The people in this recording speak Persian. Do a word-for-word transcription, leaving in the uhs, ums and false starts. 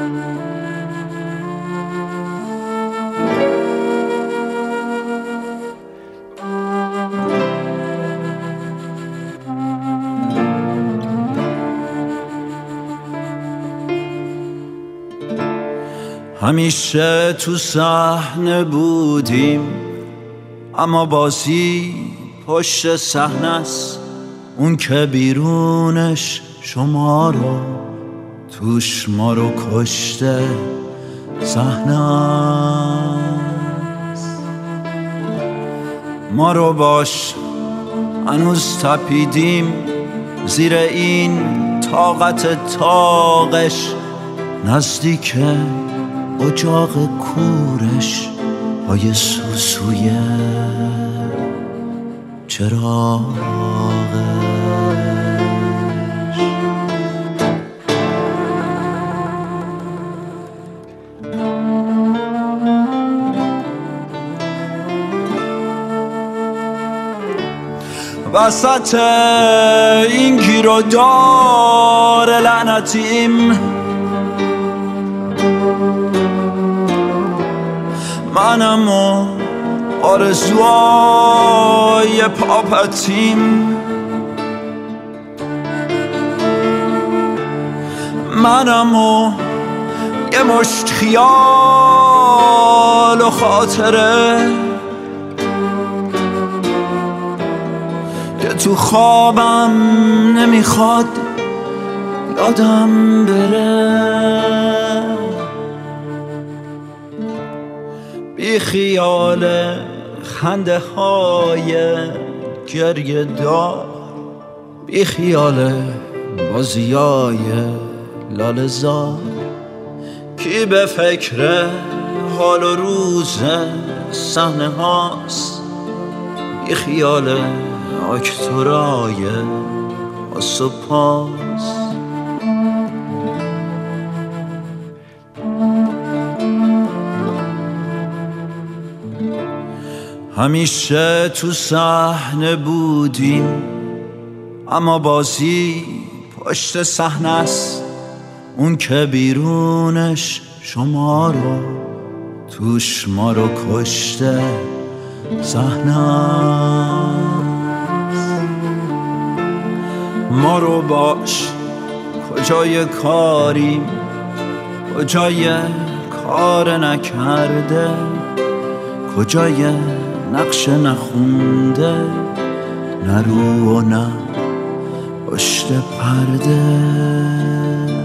همیشه تو صحنه بودیم، اما بازی پشت صحنه است. اون که بیرونش شما رو، توش ما رو کشته صحنه است. ما رو باش هنوز تپیدیم زیر این طاقت طاقش، نزدیک اجاق کورش پای سوسوی چراغش. وسط این گیر و دار لعنتیم، منم و آرزوهای پاپتیم، منم و یه مشت خیال و خاطره که تو خوابم نمیخواد یادم بره. بی خیال خنده های گریه دار، بی خیال بازی های لاله زار، کی به فکر حال و روز صحنه هاست، بی خیال اکتورای آس و پاس. همیشه تو صحنه بودیم، اما بازی پشت صحنه است. اون که بیرونش شما رو، توش ما رو کشته صحنه است. ما رو باش کجای کاریم، کجای کار نکرده، کجای نقش نخونده، نه رو و نه پشت پرده.